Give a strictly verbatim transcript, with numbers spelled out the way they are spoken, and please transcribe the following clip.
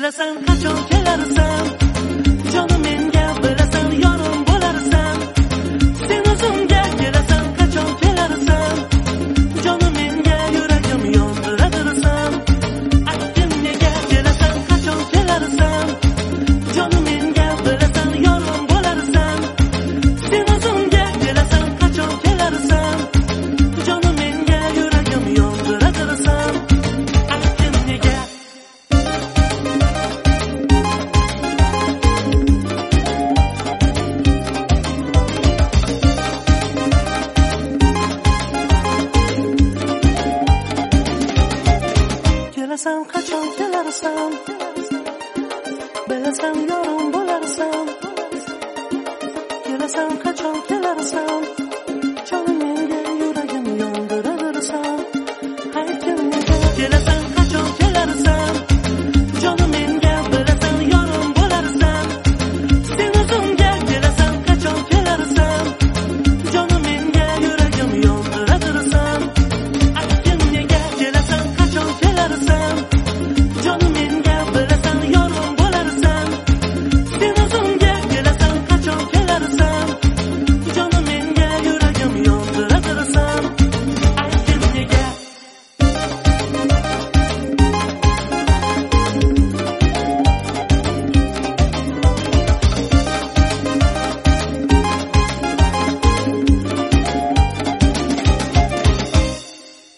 bilasan qachon kelarsan jonim menga bilasan yorim bo'larsan sen o'zimga kelasan qachon kelarsan jonim menga yuragim yondiradirsan aytgin nega kelasan qachon kelarsan jonim menga bilasan yorim bo'larsan sen o'zimga kelasan qachon kelarsan jonim menga yuragim yondiradirsan aytgin nega kelasan qachon kelarsan bilasan yorim bo'larsan kelasan qachon kelarsan